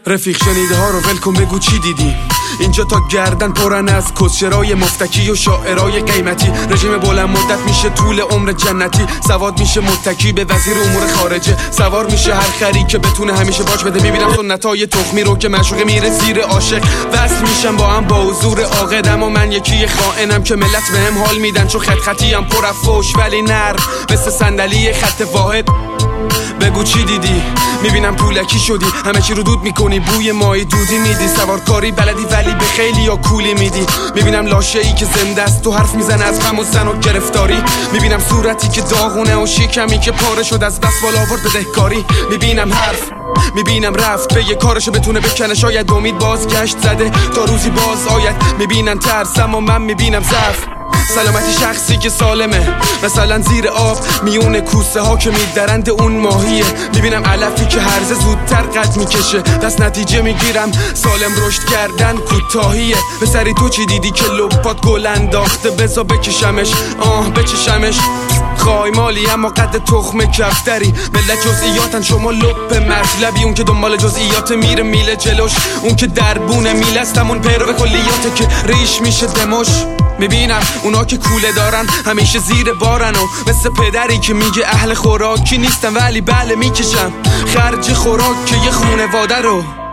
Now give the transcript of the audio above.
رفیق شنیده ها رو ول کن بگو چی دیدی. اینجا تا گردن پرن از کسچرای مفتکی و شاعرای قیمتی. رژیم بلند مدت میشه طول عمر جنتی. سواد میشه متکی به وزیر امور خارجه. سوار میشه هر خری که بتونه همیشه باج بده. میبینم سنتای تخمی رو که معشوقه میره زیر عاشق. وصل میشم با هم با حضور عاقدم و من یکی خائنم که ملت بهم حال میدن چون خط خطیم پر از فوش ولی نرم مثل صندلی خط واحد. بگو چی دیدی؟ میبینم پولکی شدی، همه چی رو دود میکنی، بوی مای دودی میدی. سوارکاری بلدی ولی به خیلی یا کولی میدی. میبینم لاشه ای که زنده است تو حرف میزنه از غم و زن و گرفتاری. میبینم صورتی که داغونه و شکمی که پاره شد از بس بالا آورد بدهکاری. میبینم حرف، میبینم رفت به یه کارشو بتونه بکنه. شاید امید بازگشت زده تا روزی باز آید. میبینن ترس اما من میبینم ضعف. سلامتی شخصی که سالمه مثلا زیر آب میون کوسه ها که میدرند اون ماهیه. میبینم علفی که هرزه زودتر قد میکشه. دست نتیجه میگیرم سالم رشد کردن کوتاهیه. به سری تو چی دیدی که لپات گل انداخته؟ بزا بکشمش بچشمش. خواهی مالی اما قد تخم کفتری. ملت جزئیاتن شما لپ مطلبی. اون که دنبال جزئیات میره میله جلوش. اون که دربونه میله است همون پیرو کلیاته که ریش میشه دمش. میبینم اونا که کوله دارن همیشه زیر بارن و مثل پدری که میگه اهل خوراکی نیستن ولی بله میکشم خرج خوراک که یه خونواده رو.